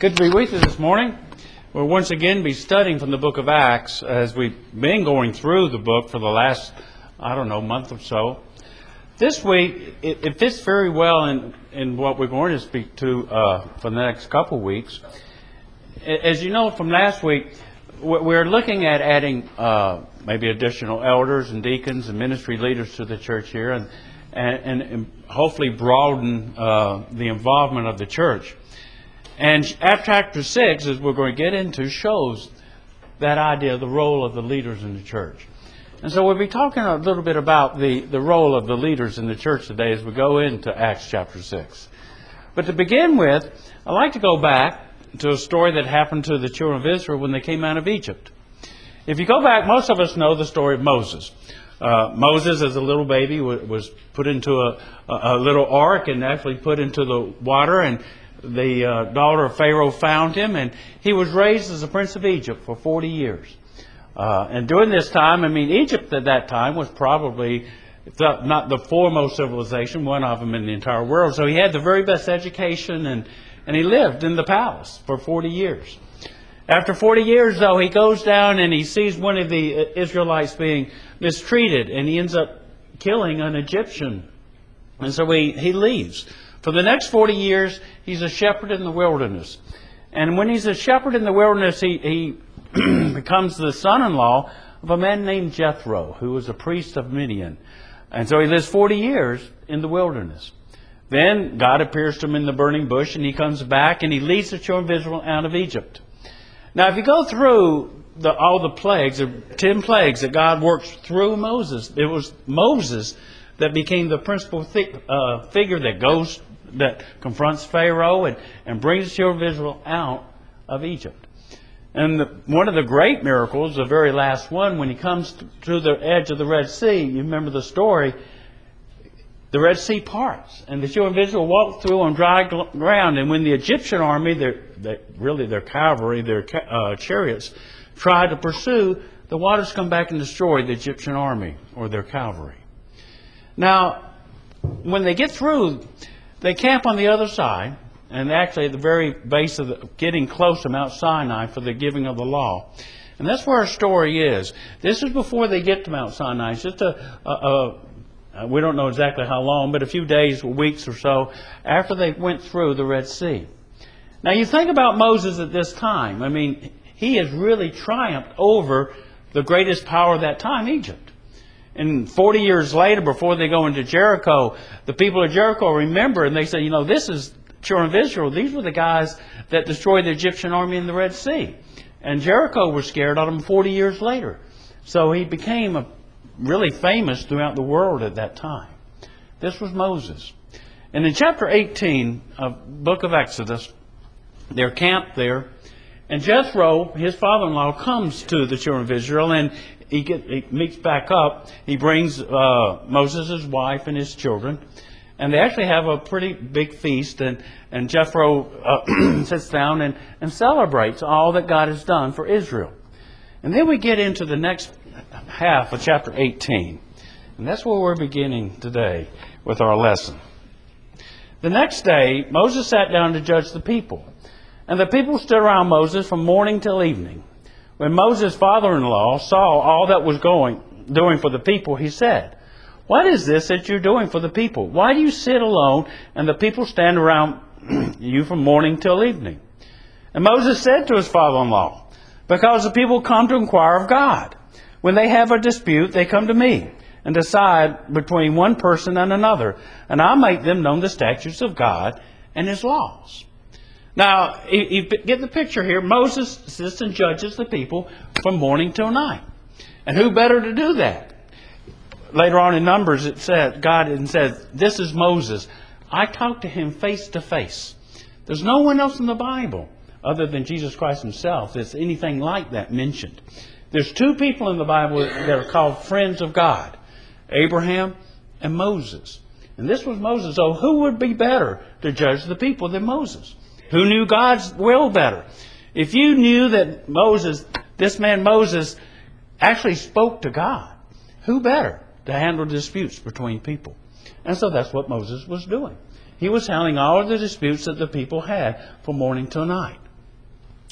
Good to be with you this morning. We'll once again be studying from the book of Acts as we've been going through the book for the last, month or so. This week, it fits very well in what we're going to speak to for the next couple of weeks. As you know from last week, we're looking at adding maybe additional elders and deacons and ministry leaders to the church here and hopefully broaden the involvement of the church. And chapter 6, as we're going to get into, shows that idea, the role of the leaders in the church. And so we'll be talking a little bit about the role of the leaders in the church today as we go into Acts chapter 6. But to begin with, I'd like to go back to a story that happened to the children of Israel when they came out of Egypt. If you go back, most of us know the story of Moses. Moses, as a little baby, was put into a little ark and actually put into the water, and the daughter of Pharaoh found him, and he was raised as a prince of Egypt for 40 years. And during this time, Egypt at that time was probably not the foremost civilization, one of them in the entire world. So he had the very best education, and he lived in the palace for 40 years. After 40 years, though, he goes down and he sees one of the Israelites being mistreated, and he ends up killing an Egyptian. And so he leaves. For the next 40 years, he's a shepherd in the wilderness. And when he's a shepherd in the wilderness, he becomes the son-in-law of a man named Jethro, who was a priest of Midian. And so he lives 40 years in the wilderness. Then God appears to him in the burning bush, and he comes back, and he leads the children of Israel out of Egypt. Now, if you go through all the plagues, the 10 plagues that God works through Moses, it was Moses that became the principal figure that confronts Pharaoh and brings the children of Israel out of Egypt. And one of the great miracles, the very last one, when he comes to the edge of the Red Sea, you remember the story, the Red Sea parts, and the children of Israel walk through on dry ground. And when the Egyptian army, their cavalry, their chariots, try to pursue, the waters come back and destroy the Egyptian army or their cavalry. Now, when they get through, they camp on the other side, and actually at the very base of getting close to Mount Sinai for the giving of the law. And that's where our story is. This is before they get to Mount Sinai. It's just we don't know exactly how long, but a few days, weeks or so after they went through the Red Sea. Now, you think about Moses at this time. He has really triumphed over the greatest power of that time, Egypt. And 40 years later, before they go into Jericho, the people of Jericho remember, and they say, this is children of Israel. These were the guys that destroyed the Egyptian army in the Red Sea. And Jericho was scared of them 40 years later. So he became really famous throughout the world at that time. This was Moses. And in chapter 18 of book of Exodus, they're camped there. And Jethro, his father-in-law, comes to the children of Israel, and he meets back up. He brings Moses, his wife, and his children. And they actually have a pretty big feast. And Jethro sits down and celebrates all that God has done for Israel. And then we get into the next half of chapter 18. And that's where we're beginning today with our lesson. The next day, Moses sat down to judge the people. And the people stood around Moses from morning till evening. When Moses' father-in-law saw all that was doing for the people, he said, "What is this that you're doing for the people? Why do you sit alone and the people stand around you from morning till evening?" And Moses said to his father-in-law, "Because the people come to inquire of God. When they have a dispute, they come to me and decide between one person and another, and I make them known the statutes of God and His laws." Now, you get the picture here. Moses sits and judges the people from morning till night. And who better to do that? Later on in Numbers, it says, "This is Moses. I talk to him face to face." There's no one else in the Bible, other than Jesus Christ Himself, that's anything like that mentioned. There's two people in the Bible that are called friends of God, Abraham and Moses. And this was Moses. So who would be better to judge the people than Moses? Who knew God's will better? If you knew that this man Moses, actually spoke to God, who better to handle disputes between people? And so that's what Moses was doing. He was handling all of the disputes that the people had from morning till night.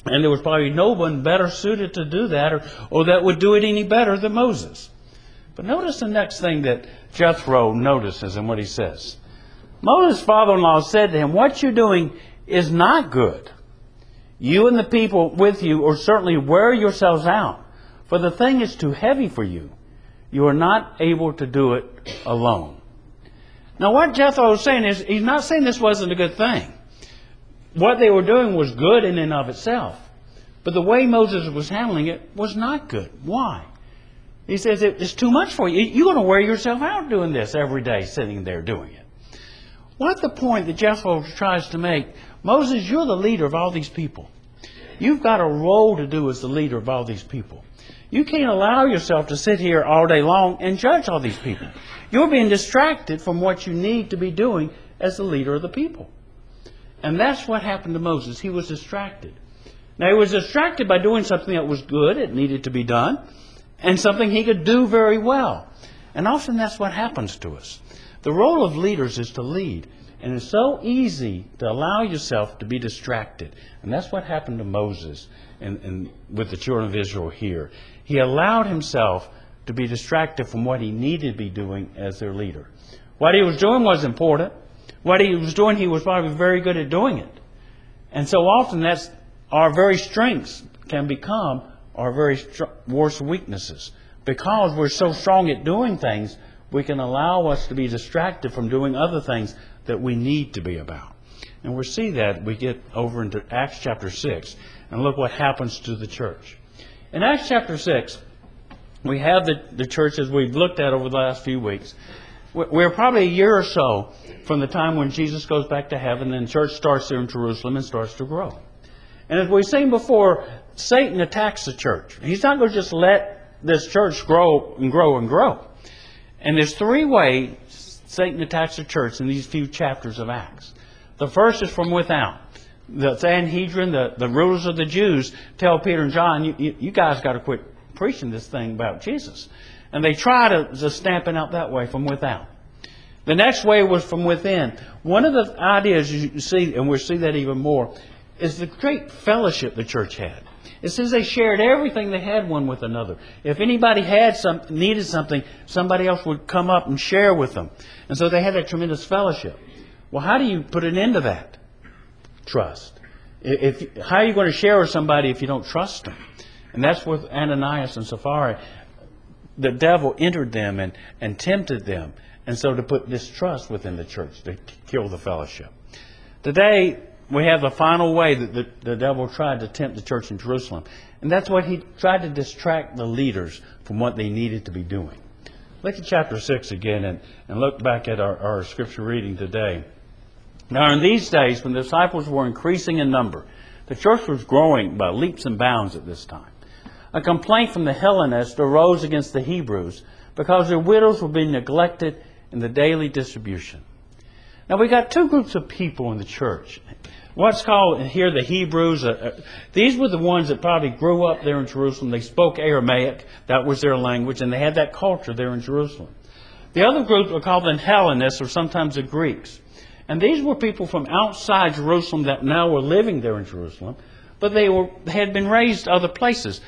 And there was probably no one better suited to do that or that would do it any better than Moses. But notice the next thing that Jethro notices and what he says. Moses' father-in-law said to him, "What you're doing is not good. You and the people with you are certainly wear yourselves out, for the thing is too heavy for you. You are not able to do it alone." Now what Jethro is saying is, he's not saying this wasn't a good thing. What they were doing was good in and of itself. But the way Moses was handling it was not good. Why? He says, it's too much for you. You're going to wear yourself out doing this every day, sitting there doing it. What's the point that Jethro tries to make? Moses, you're the leader of all these people. You've got a role to do as the leader of all these people. You can't allow yourself to sit here all day long and judge all these people. You're being distracted from what you need to be doing as the leader of the people. And that's what happened to Moses. He was distracted. Now, he was distracted by doing something that was good, it needed to be done, and something he could do very well. And often that's what happens to us. The role of leaders is to lead. And it's so easy to allow yourself to be distracted. And that's what happened to Moses and with the children of Israel here. He allowed himself to be distracted from what he needed to be doing as their leader. What he was doing was important. What he was doing, he was probably very good at doing it. And so often that's our very strengths can become our very worst weaknesses. Because we're so strong at doing things, we can allow us to be distracted from doing other things that we need to be about. And we'll see that we get over into Acts chapter 6 and look what happens to the church. In Acts chapter 6, we have the church as we've looked at over the last few weeks. We're probably a year or so from the time when Jesus goes back to heaven and the church starts there in Jerusalem and starts to grow. And as we've seen before, Satan attacks the church. He's not going to just let this church grow and grow and grow. And there's three ways Satan attacks the church in these few chapters of Acts. The first is from without. The Sanhedrin, the rulers of the Jews, tell Peter and John, you guys got to quit preaching this thing about Jesus. And they try to stamp it out that way, from without. The next way was from within. One of the ideas you see, and we'll see that even more, is the great fellowship the church had. It says they shared everything they had one with another. If anybody needed something, somebody else would come up and share with them. And so they had that tremendous fellowship. Well, how do you put an end to that? Trust. How are you going to share with somebody if you don't trust them? And that's with Ananias and Sapphira. The devil entered them and tempted them. And so to put distrust within the church, to kill the fellowship. Today, we have the final way that the devil tried to tempt the church in Jerusalem. And that's what he tried to distract the leaders from what they needed to be doing. Look at chapter 6 again and look back at our scripture reading today. Now in these days, when the disciples were increasing in number, the church was growing by leaps and bounds at this time. A complaint from the Hellenists arose against the Hebrews because their widows were being neglected in the daily distribution. Now we got two groups of people in the church. What's called here the Hebrews. These were the ones that probably grew up there in Jerusalem. They spoke Aramaic. That was their language. And they had that culture there in Jerusalem. The other group were called the Hellenists, or sometimes the Greeks. And these were people from outside Jerusalem that now were living there in Jerusalem. But they had been raised other places.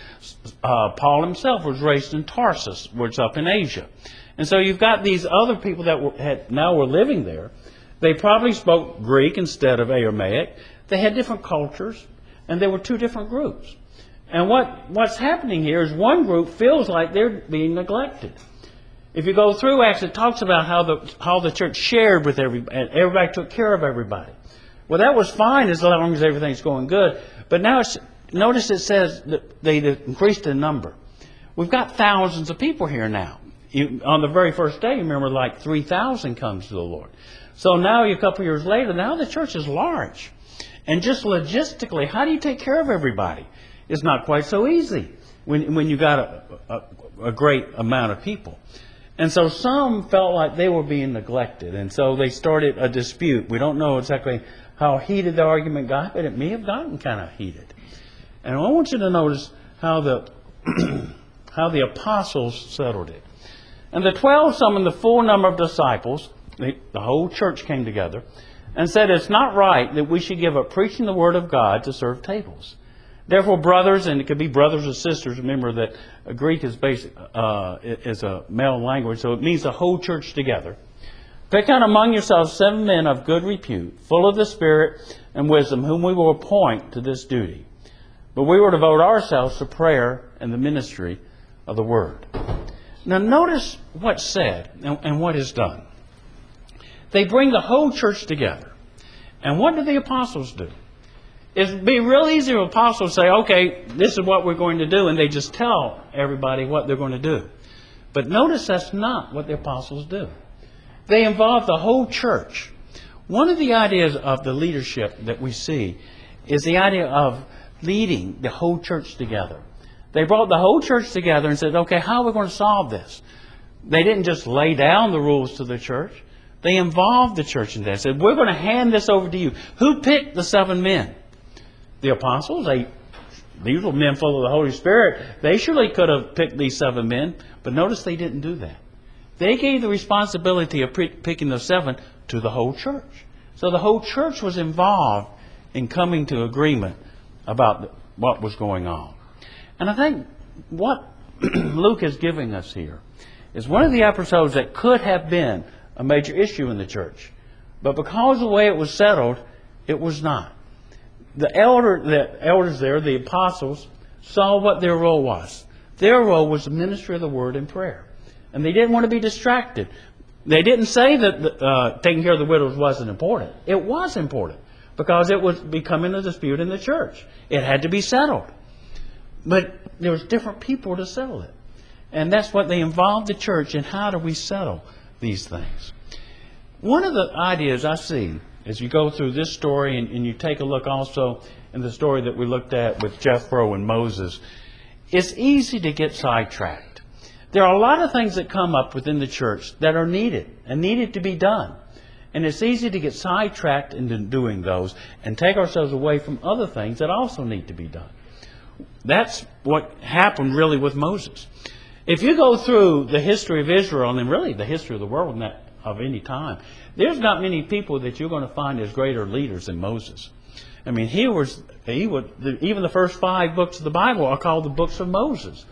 Paul himself was raised in Tarsus, which is up in Asia. And so you've got these other people that now were living there. They probably spoke Greek instead of Aramaic. They had different cultures, and there were two different groups. And what's happening here is one group feels like they're being neglected. If you go through Acts, it talks about how the church shared with everybody, and everybody took care of everybody. Well, that was fine as long as everything's going good. But now notice it says that they increased in number. We've got thousands of people here now. On the very first day, remember, like 3,000 comes to the Lord. So now, a couple of years later, now the church is large. And just logistically, how do you take care of everybody? It's not quite so easy when you got a great amount of people. And so some felt like they were being neglected. And so they started a dispute. We don't know exactly how heated the argument got, but it may have gotten kind of heated. And I want you to notice how the apostles settled it. And the 12 summoned the full number of disciples. The whole church came together and said, it's not right that we should give up preaching the Word of God to serve tables. Therefore, brothers, and it could be brothers or sisters. Remember that Greek is is a male language, so it means the whole church together. Pick out among yourselves 7 men of good repute, full of the Spirit and wisdom, whom we will appoint to this duty. But we will devote ourselves to prayer and the ministry of the Word. Now notice what's said and what is done. They bring the whole church together. And what do the apostles do? It'd be real easy for apostles to say, okay, this is what we're going to do, and they just tell everybody what they're going to do. But notice that's not what the apostles do. They involve the whole church. One of the ideas of the leadership that we see is the idea of leading the whole church together. They brought the whole church together and said, okay, how are we going to solve this? They didn't just lay down the rules to the church. They involved the church in that. They said, we're going to hand this over to you. Who picked the 7 men? The apostles. These were men full of the Holy Spirit. They surely could have picked these 7 men. But notice they didn't do that. They gave the responsibility of picking the 7 to the whole church. So the whole church was involved in coming to agreement about what was going on. And I think what Luke is giving us here is one of the episodes that could have been a major issue in the church. But because of the way it was settled, it was not. The elders there, the apostles, saw what their role was. Their role was the ministry of the Word and prayer. And they didn't want to be distracted. They didn't say that taking care of the widows wasn't important. It was important because it was becoming a dispute in the church. It had to be settled. But there was different people to settle it. And that's what they involved the church in. How do we settle these things? One of the ideas I see as you go through this story and you take a look also in the story that we looked at with Jethro and Moses, it's easy to get sidetracked. There are a lot of things that come up within the church that are needed and needed to be done. And it's easy to get sidetracked into doing those and take ourselves away from other things that also need to be done. That's what happened really with Moses. If you go through the history of Israel and really the history of the world of any time, there's not many people that you're going to find as greater leaders than Moses. I mean, even the first 5 books of the Bible are called the books of Moses.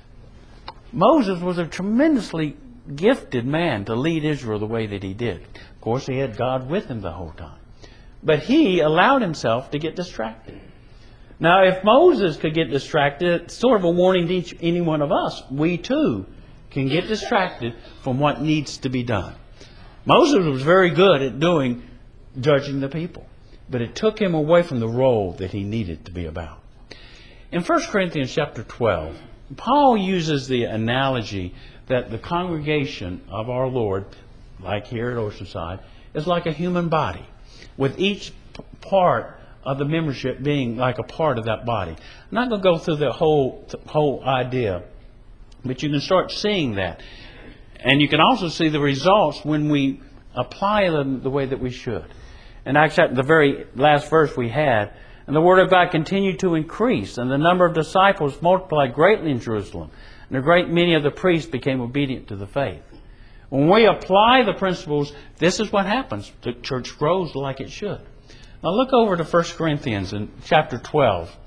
Moses was a tremendously gifted man to lead Israel the way that he did. Of course, he had God with him the whole time. But he allowed himself to get distracted. Now, if Moses could get distracted, it's sort of a warning to any one of us. We too can get distracted from what needs to be done. Moses was very good at judging the people. But it took him away from the role that he needed to be about. In 1 Corinthians chapter 12, Paul uses the analogy that the congregation of our Lord, like here at Oceanside, is like a human body, with each part of the membership being like a part of that body. I'm not going to go through the whole idea, but you can start seeing that. And you can also see the results when we apply them the way that we should. And actually, the very last verse we had, and the Word of God continued to increase, and the number of disciples multiplied greatly in Jerusalem, and a great many of the priests became obedient to the faith. When we apply the principles, this is what happens. The church grows like it should. Now look over to 1 Corinthians in chapter 12.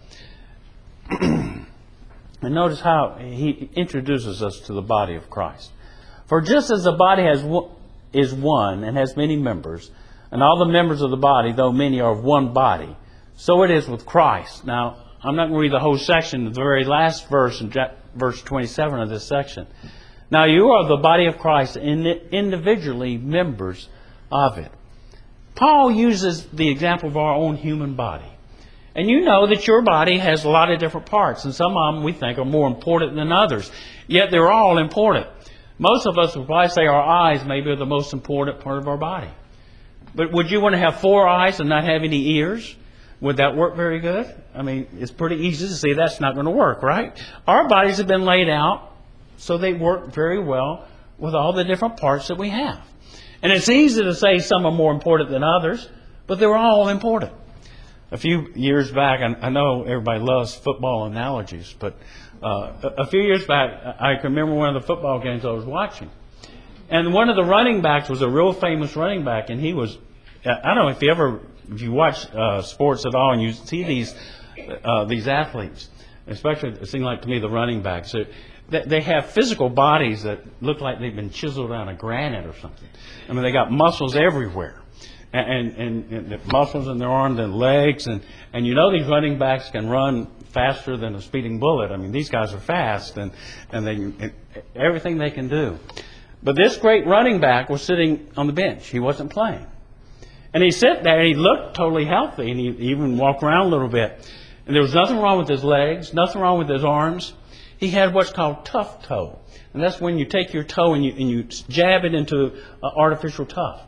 And notice how he introduces us to the body of Christ. For just as the body is one and has many members, and all the members of the body, though many, are of one body, so it is with Christ. Now, I'm not going to read the whole section, the very last verse in verse 27 of this section. Now, you are the body of Christ and individually members of it. Paul uses the example of our own human body. And you know that your body has a lot of different parts, and some of them we think are more important than others. Yet they're all important. Most of us would probably say our eyes maybe are the most important part of our body. But would you want to have 4 eyes and not have any ears? Would that work very good? I mean, it's pretty easy to see that's not going to work, right? Our bodies have been laid out so they work very well with all the different parts that we have. And it's easy to say some are more important than others, but they're all important. A few years back, I know everybody loves football analogies, but a few years back, I can remember one of the football games I was watching. And one of the running backs was a real famous running back, and he was, I don't know if you watch sports at all and you see these these athletes, especially it seems like to me the running backs, they have physical bodies that look like they've been chiseled out of granite or something. I mean, they got muscles everywhere. And the muscles in their arms and legs, and you know these running backs can run faster than a speeding bullet. I mean, these guys are fast, and everything they can do. But this great running back was sitting on the bench. He wasn't playing. And he sat there, and he looked totally healthy, and he even walked around a little bit. And there was nothing wrong with his legs, nothing wrong with his arms. He had what's called tough toe. And that's when you take your toe and you jab it into artificial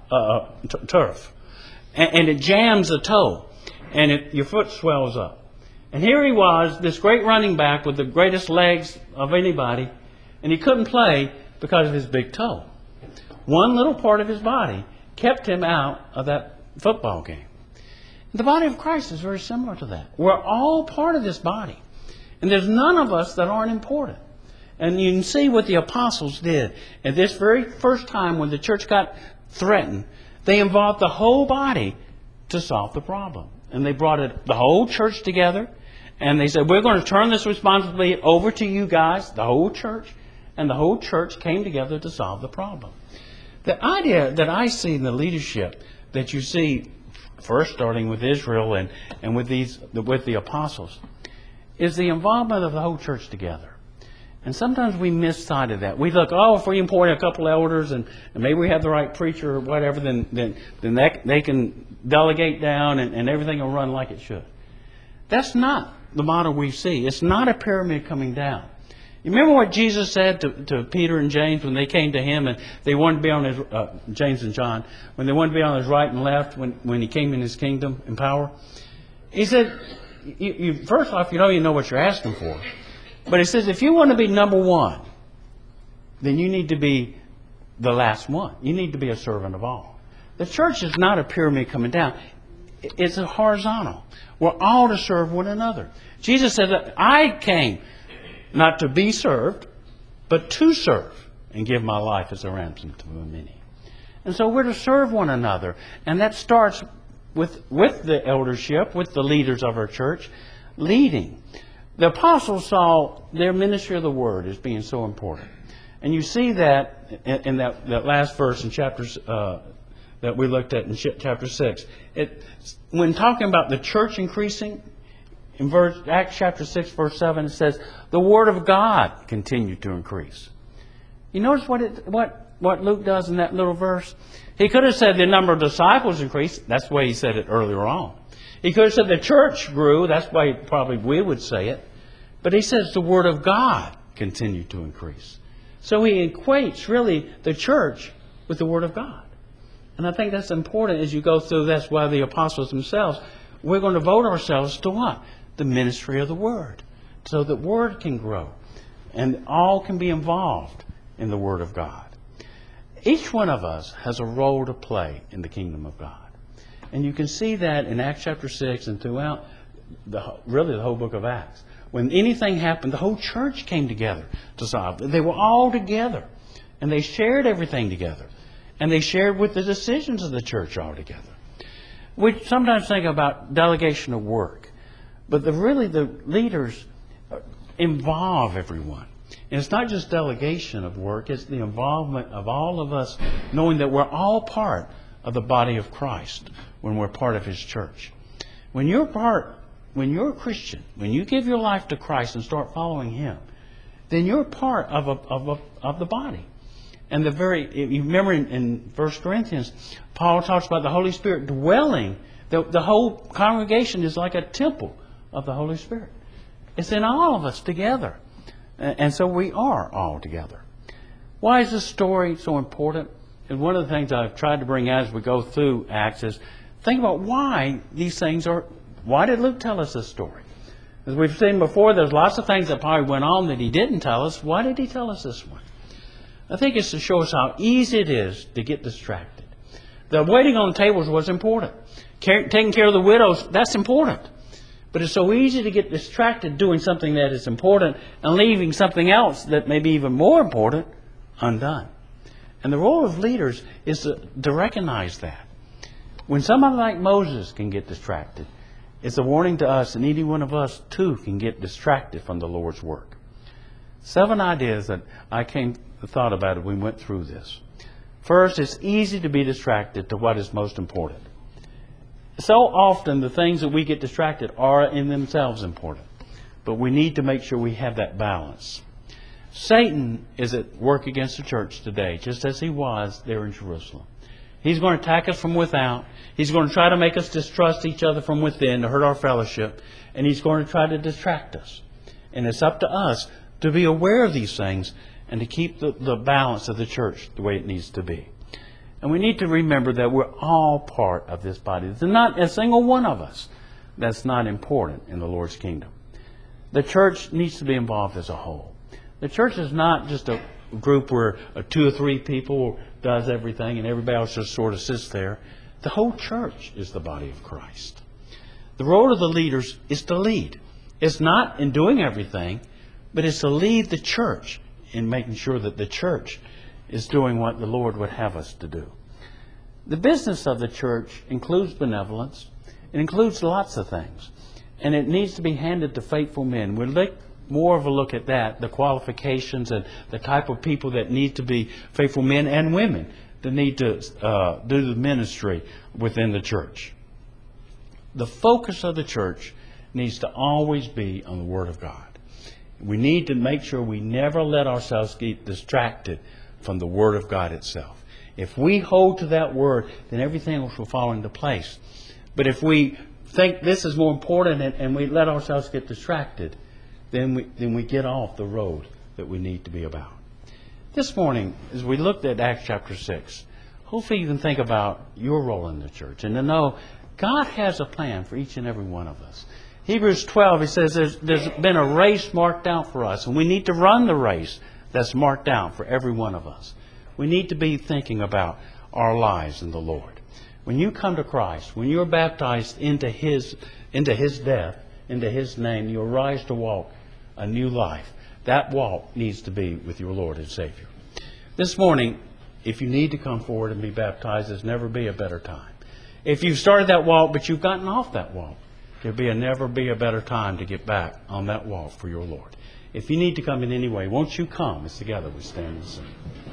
turf. And it jams the toe. And your foot swells up. And here he was, this great running back with the greatest legs of anybody. And he couldn't play because of his big toe. One little part of his body kept him out of that football game. The body of Christ is very similar to that. We're all part of this body. And there's none of us that aren't important. And you can see what the apostles did. At this very first time when the church got threatened, they involved the whole body to solve the problem. And they brought the whole church together. And they said, we're going to turn this responsibility over to you guys, the whole church. And the whole church came together to solve the problem. The idea that I see in the leadership that you see first starting with Israel and with the apostles is the involvement of the whole church together. And sometimes we miss sight of that. We look, if we appoint a couple elders and maybe we have the right preacher or whatever, then they can delegate down and everything will run like it should. That's not the model we see. It's not a pyramid coming down. You remember what Jesus said to Peter and James when they came to him and they wanted to be on his, James and John, when they wanted to be on his right and left when he came in his kingdom and power? He said, first off, you don't even know what you're asking for. But he says, if you want to be number one, then you need to be the last one. You need to be a servant of all. The church is not a pyramid coming down. It's a horizontal. We're all to serve one another. Jesus said that I came not to be served, but to serve and give my life as a ransom to many. And so we're to serve one another. And that starts with the eldership, with the leaders of our church, leading. The apostles saw their ministry of the word as being so important. And you see that in that last verse in chapters that we looked at in chapter 6. When talking about the church increasing, in Acts chapter 6, verse 7, it says, the word of God continued to increase. You notice what Luke does in that little verse? He could have said the number of disciples increased. That's the way he said it earlier on. He could have said the church grew. That's the way probably we would say it. But he says the word of God continued to increase. So he equates really the church with the word of God. And I think that's important as you go through. That's why the apostles themselves, we're going to devote ourselves to what? The ministry of the word. So that word can grow. And all can be involved in the word of God. Each one of us has a role to play in the kingdom of God. And you can see that in Acts chapter 6 and throughout really the whole book of Acts. When anything happened, the whole church came together to solve it. They were all together. And they shared everything together. And they shared with the decisions of the church all together. We sometimes think about delegation of work. But really the leaders involve everyone. And it's not just delegation of work. It's the involvement of all of us knowing that we're all part of the body of Christ when we're part of His church. When you're a Christian, when you give your life to Christ and start following Him, then you're part of the body. And you remember in 1 Corinthians, Paul talks about the Holy Spirit dwelling. The whole congregation is like a temple of the Holy Spirit. It's in all of us together. And so we are all together. Why is this story so important? And one of the things I've tried to bring out as we go through Acts is think about why these things are. Why did Luke tell us this story? As we've seen before, there's lots of things that probably went on that he didn't tell us. Why did he tell us this one? I think it's to show us how easy it is to get distracted. The waiting on tables was important. Taking care of the widows, that's important. But it's so easy to get distracted doing something that is important and leaving something else that may be even more important undone. And the role of leaders is to recognize that. When somebody like Moses can get distracted, It's a warning to us, and any one of us, too, can get distracted from the Lord's work. 7 ideas that I thought about as we went through this. First, it's easy to be distracted to what is most important. So often, the things that we get distracted are in themselves important. But we need to make sure we have that balance. Satan is at work against the church today, just as he was there in Jerusalem. He's going to attack us from without. He's going to try to make us distrust each other from within to hurt our fellowship. And he's going to try to distract us. And it's up to us to be aware of these things and to keep the balance of the church the way it needs to be. And we need to remember that we're all part of this body. There's not a single one of us that's not important in the Lord's kingdom. The church needs to be involved as a whole. The church is not just a group where 2 or 3 people does everything and everybody else just sort of sits there. The whole church is the body of Christ. The role of the leaders is to lead. It's not in doing everything, but it's to lead the church in making sure that the church is doing what the Lord would have us to do. The business of the church includes benevolence. It includes lots of things. And it needs to be handed to faithful men. We'll take more of a look at that, the qualifications and the type of people that need to be faithful men and women that need to do the ministry within the church. The focus of the church needs to always be on the Word of God. We need to make sure we never let ourselves get distracted from the Word of God itself. If we hold to that Word, then everything else will fall into place. But if we think this is more important and we let ourselves get distracted, then we get off the road that we need to be about. This morning, as we looked at Acts chapter 6, hopefully you can think about your role in the church and to know God has a plan for each and every one of us. Hebrews 12, he says there's been a race marked out for us, and we need to run the race that's marked out for every one of us. We need to be thinking about our lives in the Lord. When you come to Christ, when you're baptized into His death, into His name, you arise to walk a new life. That walk needs to be with your Lord and Savior. This morning, if you need to come forward and be baptized, there's never be a better time. If you've started that walk, but you've gotten off that walk, there'll never be a better time to get back on that walk for your Lord. If you need to come in any way, won't you come as together we stand and sing.